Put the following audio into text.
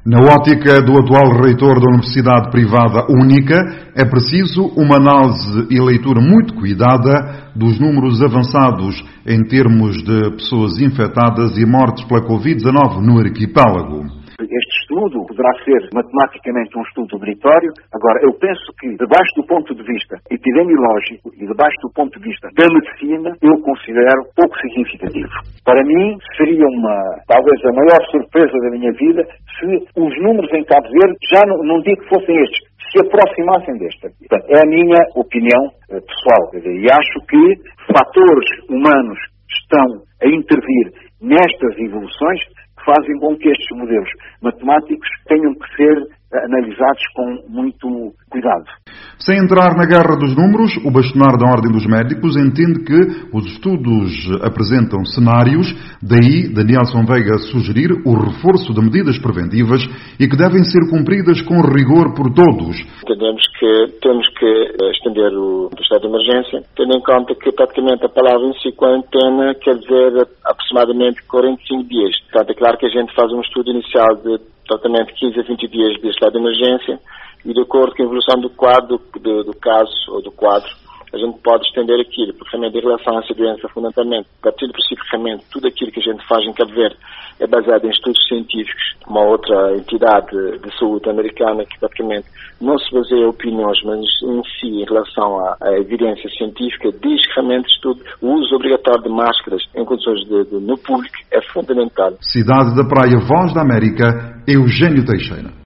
Na ótica do atual reitor da Universidade Privada Única, é preciso uma análise e leitura muito cuidada dos números avançados em termos de pessoas infectadas e mortes pela Covid-19 no arquipélago. Este estudo poderá ser matematicamente um estudo meritório. Agora, eu penso que, debaixo do ponto de vista epidemiológico e debaixo do ponto de vista da medicina, eu considero pouco significativo. Para mim, seria talvez a maior surpresa da minha vida se os números em Cabo Verde, já não digo que fossem estes, se aproximassem desta. Portanto, é a minha opinião pessoal. E acho que fatores humanos estão a intervir nestas evoluções que fazem com que estes modelos matemáticos tenham que ser analisados com muito cuidado. Sem entrar na guerra dos números, o bastonar da Ordem dos Médicos entende que os estudos apresentam cenários, daí Danielson Veiga sugerir o reforço de medidas preventivas e que devem ser cumpridas com rigor por todos. Entendemos que temos que estender o estado de emergência, tendo em conta que praticamente a palavra em si, quarentena, quer dizer aproximadamente 45 dias. Portanto, é claro que a gente faz um estudo inicial de tratamento 15 a 20 dias de estado de emergência e de acordo com a evolução do quadro, do caso ou do quadro, a gente pode estender aquilo, porque realmente em relação a essa doença, fundamentalmente, partindo do princípio que realmente tudo aquilo que a gente faz em Cabo Verde é baseado em estudos científicos. Uma outra entidade de saúde americana que praticamente não se baseia em opiniões, mas em si, em relação à evidência científica, diz que realmente o uso obrigatório de máscaras em condições no público é fundamental. Cidade da Praia, Voz da América, Eugênio Teixeira.